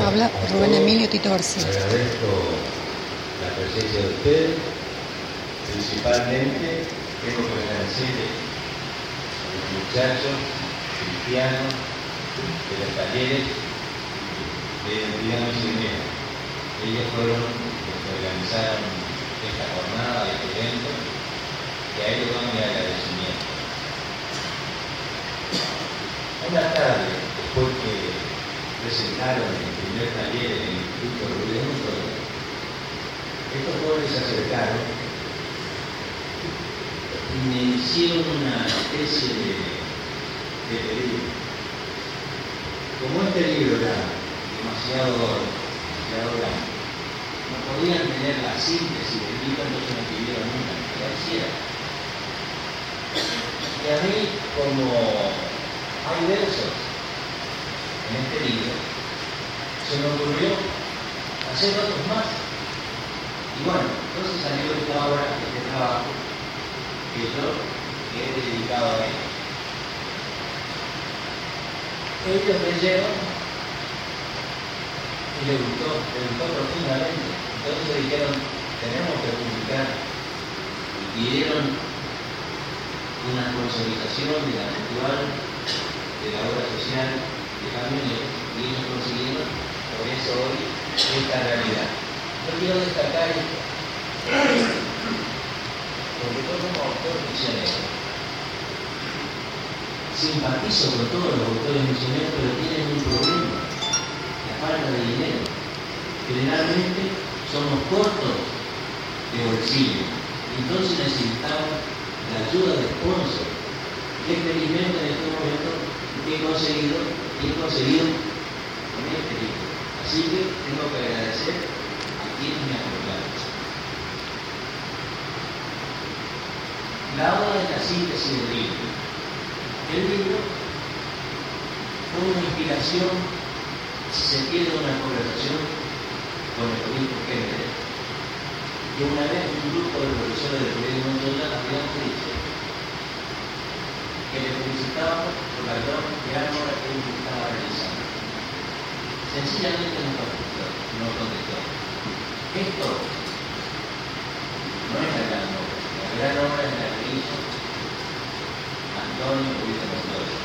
Habla Rubén Emilio Tito García. Agradezco la presencia de ustedes. Principalmente tengo que agradecerles a los muchachos cristianos de los talleres de identidad misionera. Ellos fueron los que organizaron esta jornada, este evento, y a ellos doy mi agradecimiento. Una tarde, después que presentaron el primer taller en el Instituto Rubén Montoya, estos jóvenes se acercaron y me hicieron una especie de pedido. Como este libro era demasiado grande, no podían tener la síntesis del libro, entonces me pidieron una que la hiciera. Y a mí, como hay versos en este libro, se me ocurrió hacer otros más. Y bueno, entonces salió esta obra, este trabajo, que yo he dedicado a ellos. Ellos leyeron y les gustó profundamente. Entonces dijeron, tenemos que publicar, y pidieron una consolidación de la actual de la obra social de camioneros, y ellos consiguieron por eso hoy esta realidad. Yo quiero destacar esto, porque yo como autor misionero simpatizo con todos los autores misioneros, pero tienen un problema, la falta de dinero. Generalmente somos cortos de bolsillo, entonces necesitamos la ayuda de sponsors. Y felizmente en este momento he conseguido con este libro. Así que tengo que agradecer a quienes me apoyaron. La obra de la síntesis del libro. El libro fue una inspiración, si se quiere, una conversación con el obispo Kennedy, que una vez un grupo de profesores de Rubén Montoya habían dicho que le felicitábamos por la gran obra que él estaba realizando. Sencillamente no contestó. Esto no es la gran obra. La gran obra es la que hizo Antonio Rubén Montoya.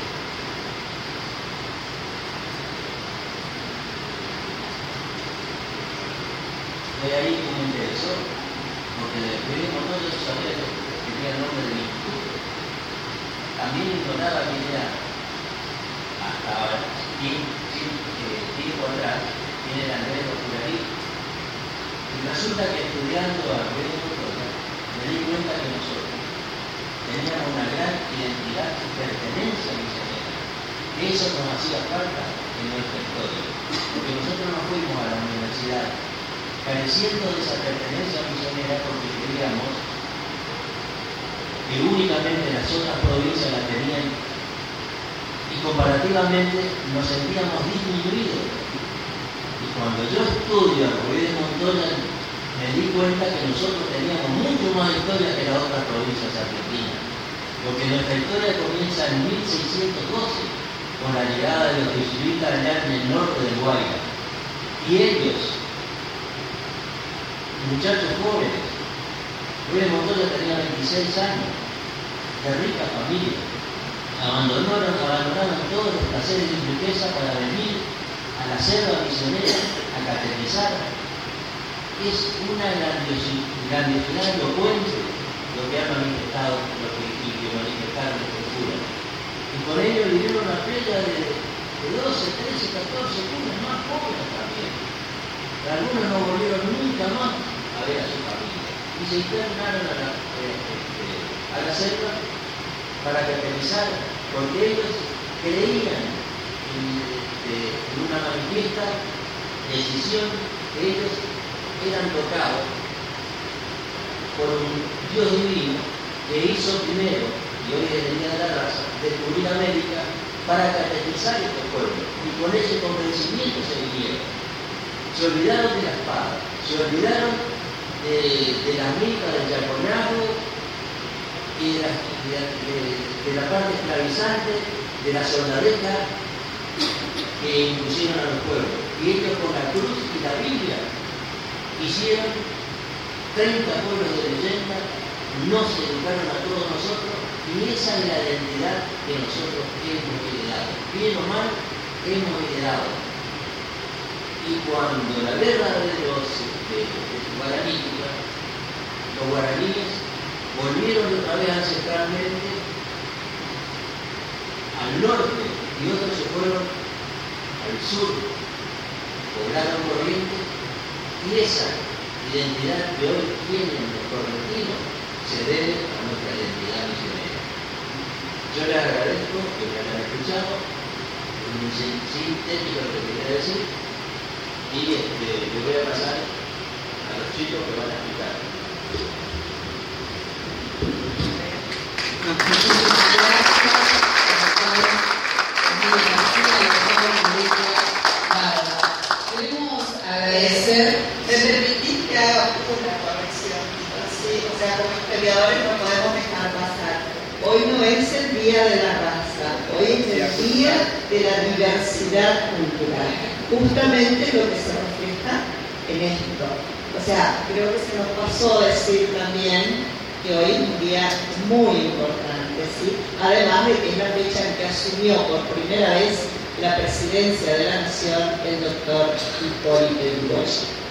De ahí que me interesó, porque Rubén Montoya yo sabía que tenía el nombre del instituto. También ignoraba quién era hasta ahora, tiempo atrás, quién era Andrés Ocularí. Y resulta que estudiando a Rubén Montoya me di cuenta que nosotros teníamos una gran identidad y pertenencia misionera. Eso nos hacía falta en nuestra historia, porque nosotros no fuimos a la universidad careciendo de esa pertenencia misionera porque creíamos que únicamente las otras provincias la tenían y comparativamente nos sentíamos disminuidos. Y cuando yo estudio a Rubén Montoya me di cuenta que nosotros teníamos mucho más historia que las otras provincias argentinas, porque nuestra historia comienza en 1612 con la llegada de los jesuitas allá en el norte del Guayas, y ellos, muchachos jóvenes, Rubén Montoya tenía 26 años, de rica familia, abandonaron todos los placeres y riqueza para venir a la selva misionera a catequizar. Es una grandiosidad elocuente lo que ha manifestado, lo que manifestaron los curas. Y con ello vinieron una playa de 12, 13, 14 curas más jóvenes también. Algunos no volvieron nunca más a ver a su familia y se internaron a la selva para catequizar, porque ellos creían en una manifiesta decisión que ellos eran tocados por un Dios divino que hizo primero, y hoy es el Día de la Raza, descubrir América para catequizar estos pueblos, y con ese convencimiento se vinieron. Se olvidaron de la espada, se olvidaron de la mica del yaconazgo y de la parte esclavizante de la soldadeja que impusieron a los pueblos. Y ellos con la hicieron 30 pueblos de leyenda, nos educaron a todos nosotros y esa es la identidad que nosotros hemos heredado. Bien o mal, hemos heredado. Y cuando la guerra de los guaraníes volvieron otra vez ancestralmente al norte y otros se fueron al sur, poblaron Corrientes, y esa identidad que hoy tienen los correntinos se debe a nuestra identidad misionera. Yo les agradezco que me hayan escuchado, un sintético lo que quería decir, y le voy a pasar a los chicos que van a explicar. Queremos agradecer. ¿Me permitís que haga una corrección? Sí, o sea, como historiadores no podemos dejar pasar. Hoy no es el Día de la Raza, hoy es el Día de la Diversidad Cultural. Justamente lo que se refleja en esto. O sea, creo que se nos pasó decir también que hoy es un día muy importante, ¿sí? Además de que es la fecha en que asumió por primera vez la presidencia de la Nación el doctor Hipólito Yrigoyen.